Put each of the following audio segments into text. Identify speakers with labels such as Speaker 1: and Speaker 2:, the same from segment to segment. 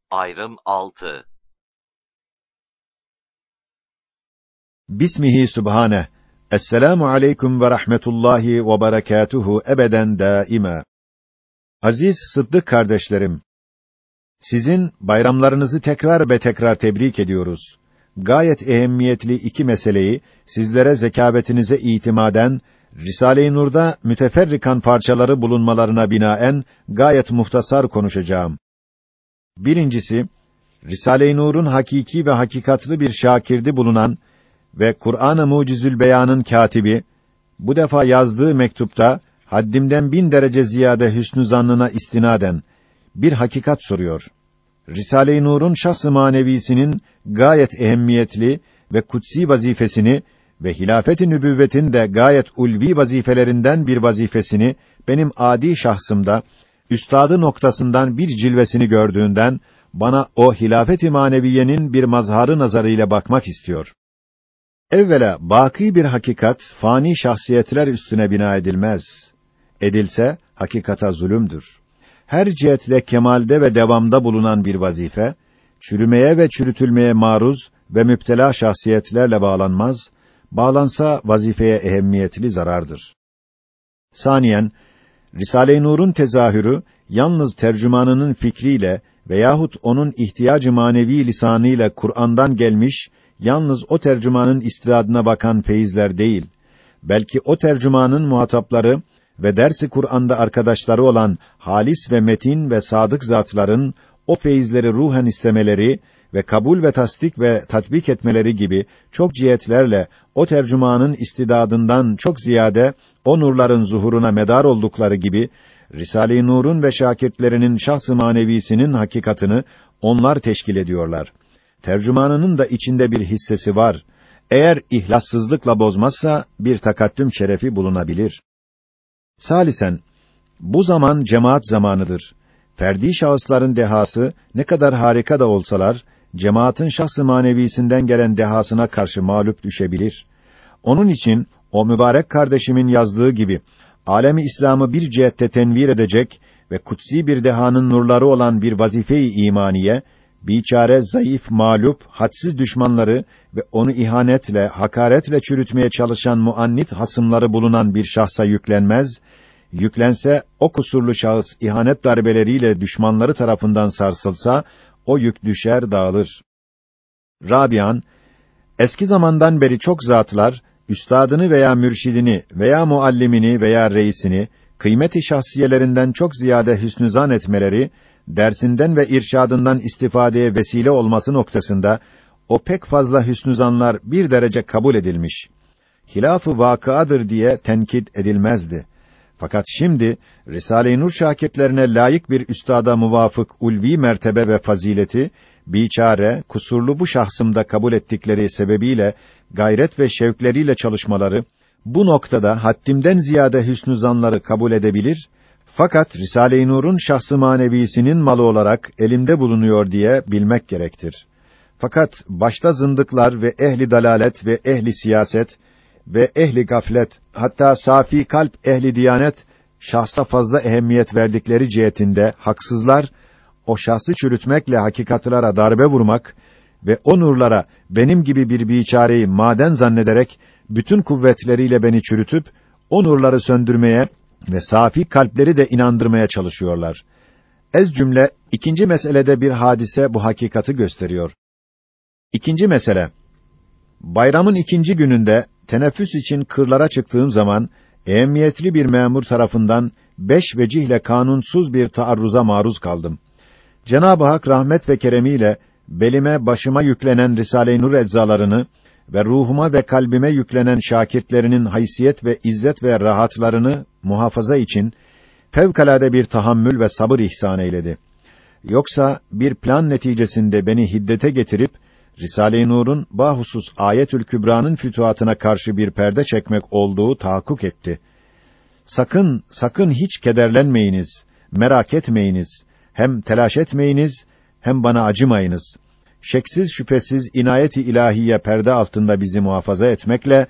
Speaker 1: Ayrım 6.
Speaker 2: Bismihi Sübhaneh. Esselamu aleyküm ve rahmetullahi ve berekatuhu ebeden daima. Aziz Sıddık kardeşlerim, sizin bayramlarınızı tekrar ve tekrar tebrik ediyoruz. Gayet ehemmiyetli iki meseleyi sizlere zekâvetinize itimaden, Risale-i Nur'da müteferrikan parçaları bulunmalarına binaen gayet muhtasar konuşacağım. Birincisi, Risale-i Nur'un hakiki ve hakikatlı bir şakirdi bulunan ve Kur'an-ı Mucizül Beyan'ın katibi, bu defa yazdığı mektupta, haddimden 1000 derece ziyade hüsnü zannına istinaden, bir hakikat soruyor. Risale-i Nur'un şahs-ı manevisinin gayet ehemmiyetli ve kutsi vazifesini ve hilafet-i nübüvvetin de gayet ulvi vazifelerinden bir vazifesini, benim adi şahsımda, üstadı noktasından bir cilvesini gördüğünden, bana o hilafet-i maneviyenin bir mazharı nazarıyla bakmak istiyor. Evvela, baki bir hakikat, fani şahsiyetler üstüne bina edilmez. Edilse, hakikata zulümdür. Her cihetle kemalde ve devamda bulunan bir vazife, çürümeye ve çürütülmeye maruz ve müptela şahsiyetlerle bağlanmaz, bağlansa vazifeye ehemmiyetli zarardır. Saniyen, Risale-i Nur'un tezahürü, yalnız tercümanının fikriyle veyahut onun ihtiyacı manevi lisanıyla Kur'an'dan gelmiş, yalnız o tercümanın istidadına bakan feyizler değil, belki o tercümanın muhatapları ve dersi Kur'an'da arkadaşları olan halis ve metin ve sadık zatların o feyizleri ruhen istemeleri ve kabul ve tasdik ve tatbik etmeleri gibi çok cihetlerle o tercümanın istidadından çok ziyade o nurların zuhuruna medar oldukları gibi Risale-i Nur'un ve şakirtlerinin şahs-ı manevisinin hakikatını onlar teşkil ediyorlar. Tercümanının da içinde bir hissesi var. Eğer ihlassızlıkla bozmazsa bir takaddüm şerefi bulunabilir. Salisen, bu zaman cemaat zamanıdır. Ferdi şahısların dehası ne kadar harika da olsalar, cemaatin şahs-ı manevisinden gelen dehasına karşı mağlup düşebilir. Onun için o mübarek kardeşimin yazdığı gibi alemi İslam'ı bir cihette tenvir edecek ve kutsi bir dehanın nurları olan bir vazife-i imaniye, biçare, zayıf, mağlup, hadsiz düşmanları ve onu ihanetle, hakaretle çürütmeye çalışan muannit hasımları bulunan bir şahsa yüklenmez, yüklense o kusurlu şahıs ihanet darbeleriyle düşmanları tarafından sarsılsa, o yük düşer, dağılır. Rabian, eski zamandan beri çok zatlar, üstadını veya mürşidini veya muallimini veya reisini, kıymet-i şahsiyelerinden çok ziyade hüsnü zan etmeleri, dersinden ve irşadından istifadeye vesile olması noktasında, o pek fazla hüsnü zanlar bir derece kabul edilmiş. Hilaf-ı vakıadır diye tenkit edilmezdi. Fakat şimdi, Risale-i Nur şakirtlerine layık bir üstada muvafık ulvi mertebe ve fazileti, biçare, kusurlu bu şahsımda kabul ettikleri sebebiyle, gayret ve şevkleriyle çalışmaları, bu noktada haddimden ziyade hüsnü zanları kabul edebilir, fakat Risale-i Nur'un şahs-ı manevisinin malı olarak elimde bulunuyor diye bilmek gerektir. Fakat başta zındıklar ve ehli dalalet ve ehli siyaset ve ehli gaflet, hatta safi kalp ehli diyanet, şahsa fazla ehemmiyet verdikleri cihetinde haksızlar, o şahsı çürütmekle hakikatlara darbe vurmak ve o nurlara benim gibi bir biçareyi maden zannederek bütün kuvvetleriyle beni çürütüp o nurları söndürmeye ve safi kalpleri de inandırmaya çalışıyorlar. Ez cümle ikinci meselede bir hadise bu hakikati gösteriyor. İkinci mesele, bayramın ikinci gününde teneffüs için kırlara çıktığım zaman ehemmiyetli bir memur tarafından 5 vecihle kanunsuz bir taarruza maruz kaldım. Cenab-ı Hak rahmet ve keremiyle belime başıma yüklenen Risale-i Nur eczalarını ve ruhuma ve kalbime yüklenen şakirtlerinin haysiyet ve izzet ve rahatlarını muhafaza için fevkalade bir tahammül ve sabır ihsan eyledi. Yoksa bir plan neticesinde beni hiddete getirip Risale-i Nur'un bahusus Ayetül Kübra'nın fütuhatına karşı bir perde çekmek olduğu tahakkuk etti. Sakın, sakın hiç kederlenmeyiniz, merak etmeyiniz, hem telaş etmeyiniz, hem bana acımayınız. Şeksiz şüphesiz inayet-i ilahiye perde altında bizi muhafaza etmekle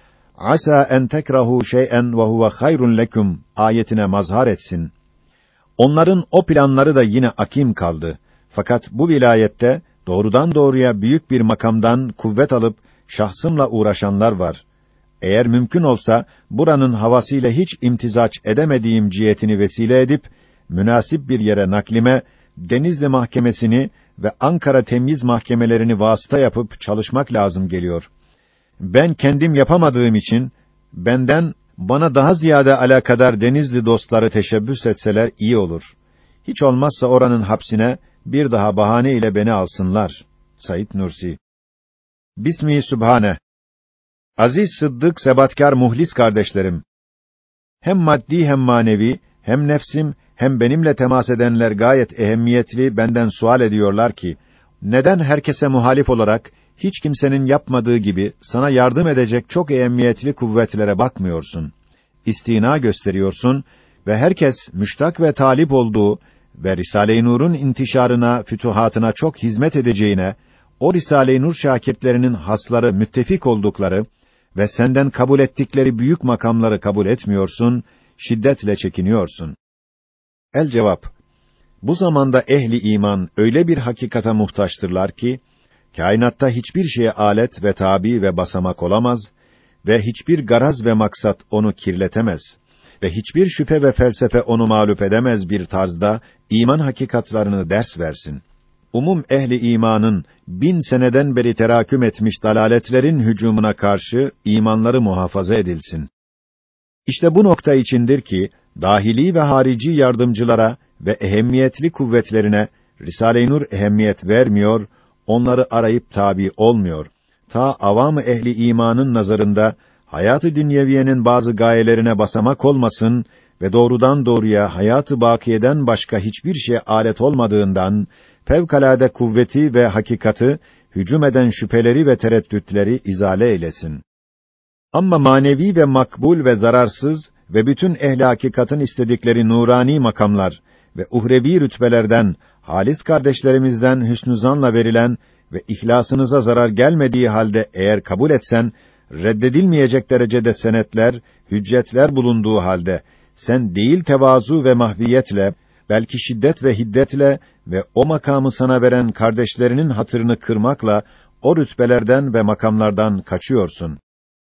Speaker 2: asa en tekrahu şey'en ve huve hayrun leküm ayetine mazhar etsin. Onların o planları da yine akim kaldı. Fakat bu vilayette doğrudan doğruya büyük bir makamdan kuvvet alıp şahsımla uğraşanlar var. Eğer mümkün olsa buranın havasıyla hiç imtizaç edemediğim cihetini vesile edip münasip bir yere naklime Denizli Mahkemesini ve Ankara Temyiz Mahkemelerini vasıta yapıp çalışmak lazım geliyor. Ben kendim yapamadığım için bana daha ziyade alakadar Denizli dostları teşebbüs etseler iyi olur. Hiç olmazsa oranın hapsine bir daha bahane ile beni alsınlar. Said Nursi. Bismi Sübhane. Aziz Sıddık Sebatkar Muhlis kardeşlerim. Hem maddi hem manevi, hem nefsim hem benimle temas edenler gayet ehemmiyetli benden sual ediyorlar ki, neden herkese muhalif olarak, hiç kimsenin yapmadığı gibi sana yardım edecek çok ehemmiyetli kuvvetlere bakmıyorsun? İstina gösteriyorsun ve herkes müştak ve talip olduğu ve Risale-i Nur'un intişarına, fütuhatına çok hizmet edeceğine, o Risale-i Nur şakirtlerinin hasları müttefik oldukları ve senden kabul ettikleri büyük makamları kabul etmiyorsun, şiddetle çekiniyorsun. El cevap: bu zamanda ehli iman öyle bir hakikata muhtaçtırlar ki, kainatta hiçbir şeye alet ve tabi ve basamak olamaz ve hiçbir garaz ve maksat onu kirletemez ve hiçbir şüphe ve felsefe onu mağlup edemez bir tarzda iman hakikatlarını ders versin. Umum ehli imanın 1000 seneden beri teraküm etmiş dalaletlerin hücumuna karşı imanları muhafaza edilsin. İşte bu nokta içindir ki dahili ve harici yardımcılara ve ehemmiyetli kuvvetlerine Risale-i Nur ehemmiyet vermiyor, onları arayıp tabi olmuyor. Ta avam-ı ehli imanın nazarında hayat-ı dünyeviyenin bazı gayelerine basamak olmasın ve doğrudan doğruya hayat-ı bakiyeden başka hiçbir şey alet olmadığından fevkalade kuvveti ve hakikati hücum eden şüpheleri ve tereddütleri izale eylesin. Ama manevi ve makbul ve zararsız ve bütün ehli hakikatın istedikleri nurani makamlar ve uhrevi rütbelerden halis kardeşlerimizden hüsnü zanla verilen ve ihlasınıza zarar gelmediği halde eğer kabul etsen, reddedilmeyecek derecede senetler, hüccetler bulunduğu halde, sen değil tevazu ve mahviyetle, belki şiddet ve hiddetle ve o makamı sana veren kardeşlerinin hatırını kırmakla, o rütbelerden ve makamlardan kaçıyorsun.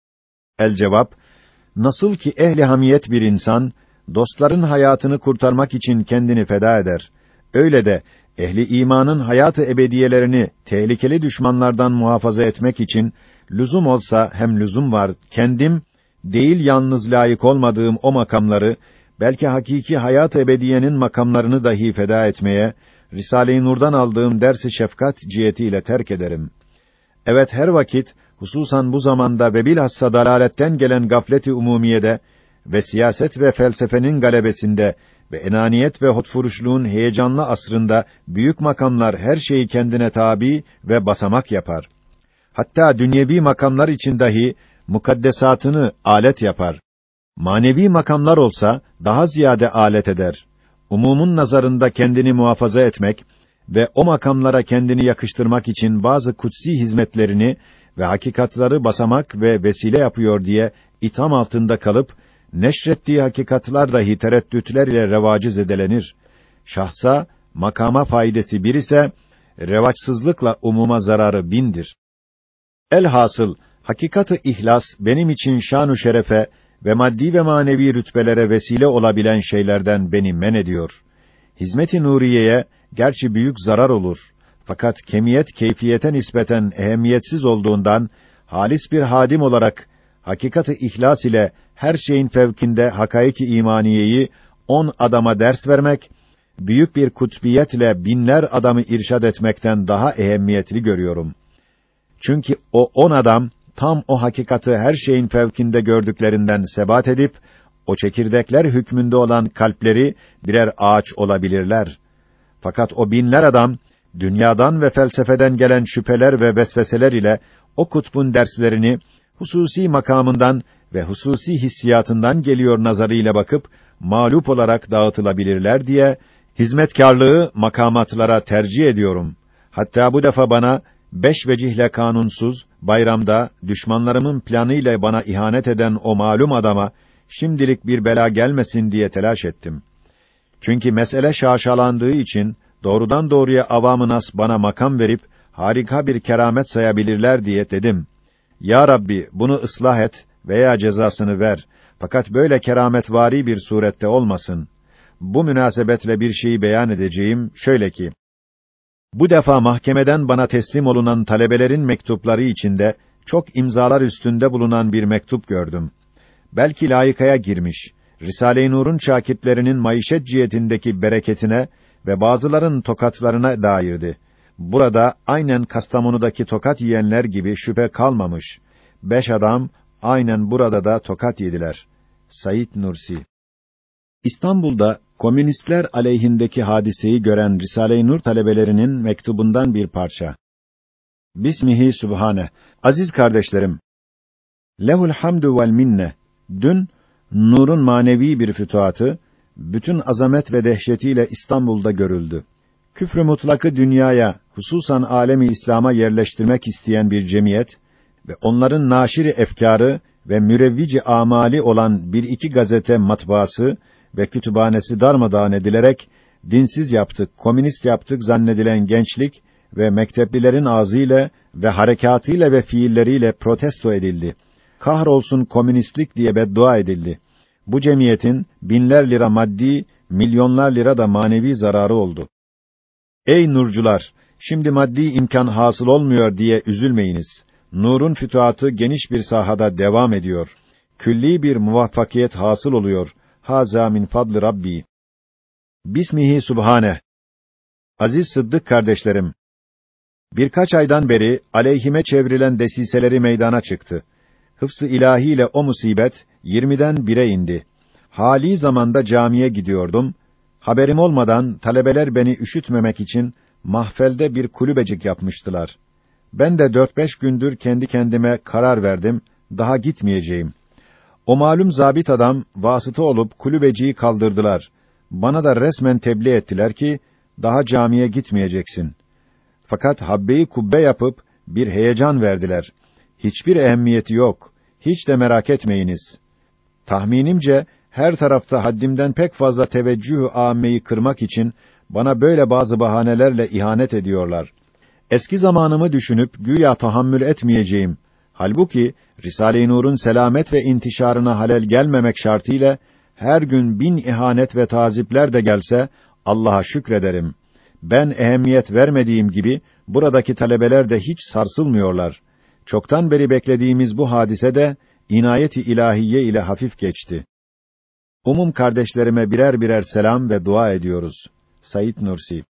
Speaker 2: El cevap: nasıl ki ehli hamiyet bir insan, dostların hayatını kurtarmak için kendini feda eder, öyle de ehli imanın hayat-ı ebediyelerini tehlikeli düşmanlardan muhafaza etmek için lüzum olsa hem lüzum var, kendim değil yalnız layık olmadığım o makamları, belki hakiki hayat-ı ebediyenin makamlarını dahi feda etmeye Risale-i Nur'dan aldığım ders-i şefkat cihetiyle terk ederim. Evet, her vakit hususan bu zamanda ve bilhassa dalaletten gelen gaflet-i umumiyede ve siyaset ve felsefenin galebesinde ve enaniyet ve hotfuruşluğun heyecanlı asrında büyük makamlar her şeyi kendine tabi ve basamak yapar. Hatta dünyevi makamlar için dahi mukaddesatını alet yapar. Manevi makamlar olsa daha ziyade alet eder. Umumun nazarında kendini muhafaza etmek ve o makamlara kendini yakıştırmak için bazı kutsi hizmetlerini ve hakikatları basamak ve vesile yapıyor diye itham altında kalıp, neşrettiği hakikatlar dahi tereddütler ile revacı zedelenir. Şahsa, makama faydası bir ise, revaçsızlıkla umuma zararı 1000'dir. Elhasıl, hakikat-ı ihlas benim için şan-ı şerefe ve maddi ve manevi rütbelere vesile olabilen şeylerden beni men ediyor. Hizmet-i nuriyeye gerçi büyük zarar olur. Fakat kemiyet keyfiyete nispeten ehemmiyetsiz olduğundan halis bir hadim olarak hakikat-ı ihlas ile her şeyin fevkinde hakaik-i imaniyeyi 10 adama ders vermek, büyük bir kutbiyetle binler adamı irşad etmekten daha ehemmiyetli görüyorum. Çünkü o 10 adam tam o hakikati her şeyin fevkinde gördüklerinden sebat edip o çekirdekler hükmünde olan kalpleri birer ağaç olabilirler. Fakat o binler adam dünyadan ve felsefeden gelen şüpheler ve vesveseler ile o kutbun derslerini hususi makamından ve hususi hissiyatından geliyor nazarıyla bakıp mağlup olarak dağıtılabilirler diye hizmetkarlığı makamatlara tercih ediyorum. Hatta bu defa bana 5 vecihle kanunsuz bayramda düşmanlarımın planıyla bana ihanet eden o malum adama şimdilik bir bela gelmesin diye telaş ettim. Çünkü mesele şaşalandığı için doğrudan doğruya avam-ı nas bana makam verip harika bir keramet sayabilirler diye dedim. Ya Rabbi, bunu ıslah et veya cezasını ver. Fakat böyle kerametvari bir surette olmasın. Bu münasebetle bir şeyi beyan edeceğim, şöyle ki, bu defa mahkemeden bana teslim olunan talebelerin mektupları içinde, çok imzalar üstünde bulunan bir mektup gördüm. Belki layıkaya girmiş, Risale-i Nur'un şakirtlerinin maişet cihetindeki bereketine ve bazıların tokatlarına dairdi. Burada, aynen Kastamonu'daki tokat yiyenler gibi şüphe kalmamış. 5 adam, aynen burada da tokat yediler. Said Nursi. İstanbul'da, komünistler aleyhindeki hadiseyi gören Risale-i Nur talebelerinin mektubundan bir parça. Bismihi Sübhane. Aziz kardeşlerim, lehul hamdu vel minne. Dün, Nur'un manevi bir fütuhatı, bütün azamet ve dehşetiyle İstanbul'da görüldü. Küfrü mutlakı dünyaya, hususan alemi İslam'a yerleştirmek isteyen bir cemiyet ve onların naşiri efkârı ve mürevvici amali olan bir iki gazete matbaası ve kütüphanesi darmadağın edilerek, dinsiz yaptık, komünist yaptık zannedilen gençlik ve mekteplilerin ağzıyla ve harekâtıyla ve fiilleriyle protesto edildi. Kahrolsun komünistlik diye beddua edildi. Bu cemiyetin binler lira maddi, milyonlar lira da manevi zararı oldu. Ey nurcular! Şimdi maddi imkan hasıl olmuyor diye üzülmeyiniz. Nur'un fütuhatı geniş bir sahada devam ediyor. Külli bir muvaffakiyet hasıl oluyor. Hâzâ min fadli Rabbi. Bismihi Subhane. Aziz Sıddık kardeşlerim, birkaç aydan beri aleyhime çevrilen desiseleri meydana çıktı. Hıfz-ı ilahiyle o musibet 20'den 1'e indi. Hali zamanda camiye gidiyordum. Haberim olmadan talebeler beni üşütmemek için mahfelde bir kulübecik yapmıştılar. Ben de 4-5 gündür kendi kendime karar verdim, daha gitmeyeceğim. O malum zabit adam vasıta olup kulübeciyi kaldırdılar. Bana da resmen tebliğ ettiler ki daha camiye gitmeyeceksin. Fakat habbe-i kubbe yapıp bir heyecan verdiler. Hiçbir ehemmiyeti yok. Hiç de merak etmeyiniz. Tahminimce her tarafta haddimden pek fazla teveccüh-ü âmmeyi kırmak için bana böyle bazı bahanelerle ihanet ediyorlar. Eski zamanımı düşünüp güya tahammül etmeyeceğim. Halbuki Risale-i Nur'un selamet ve intişarına halel gelmemek şartıyla her gün 1000 ihanet ve tazipler de gelse Allah'a şükrederim. Ben ehemmiyet vermediğim gibi buradaki talebeler de hiç sarsılmıyorlar. Çoktan beri beklediğimiz bu hadise de inayet-i ilahiye ile hafif geçti. Umum kardeşlerime birer birer selam ve dua ediyoruz. Said Nursi.